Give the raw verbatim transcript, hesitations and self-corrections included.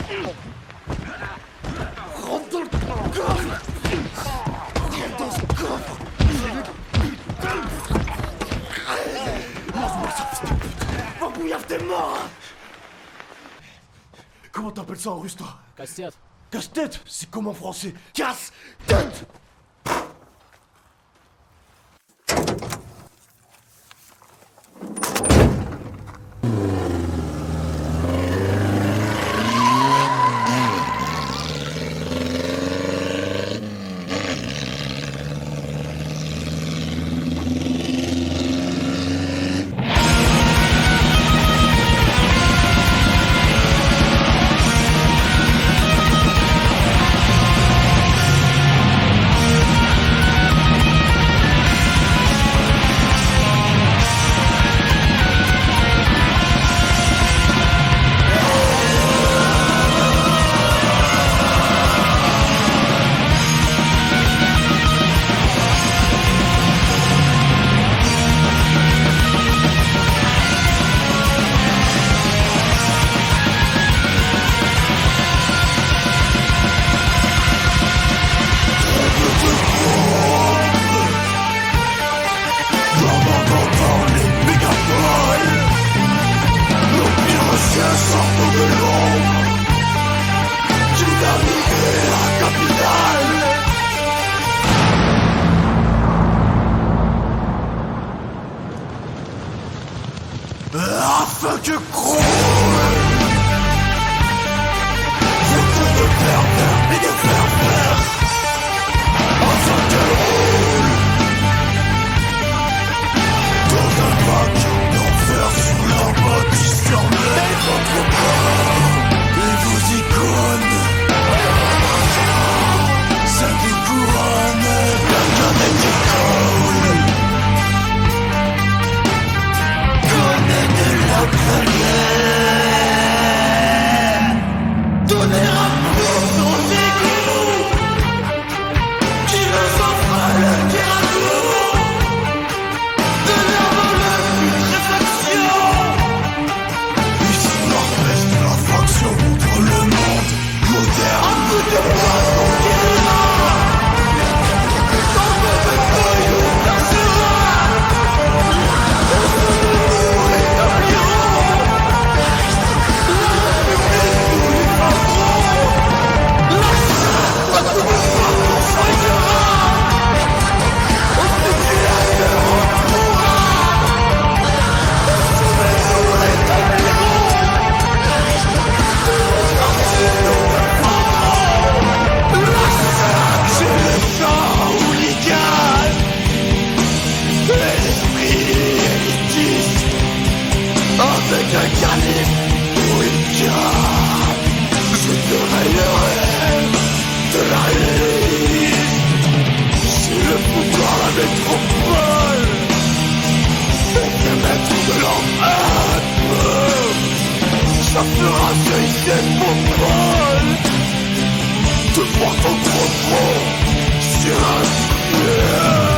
Rentre dans le coffre. Rentre dans ce coffre. Lance-moi ça, fils de pute. Bambouillave, t'es mort. Comment t'appelles ça en russe, toi? Casse-tête. Casse-tête? C'est comme en français. Casse-tête. Afin que croule. Je te de faire faire et de faire faire. Afin qu'elle roule. Dans un vacuum d'enfer sous la bâtisse fermée. Et votre corps et vos icônes. Ça vous couronne. La planète qui coule. Donner un coup dans les coups qui nous offre le carreau de l'herbe la putréfaction. Ici l'orchestre de la faction contre le monde moderne. Un coup de poing qui est là. Dans le bataille d'un sera. Avec un calibre ou une carte, je te rayerai de la réalisme. Si le pouvoir la métropole et que maître de l'enfer, ça fera cesser mon bol de voir ton gros tronc sur un ciel.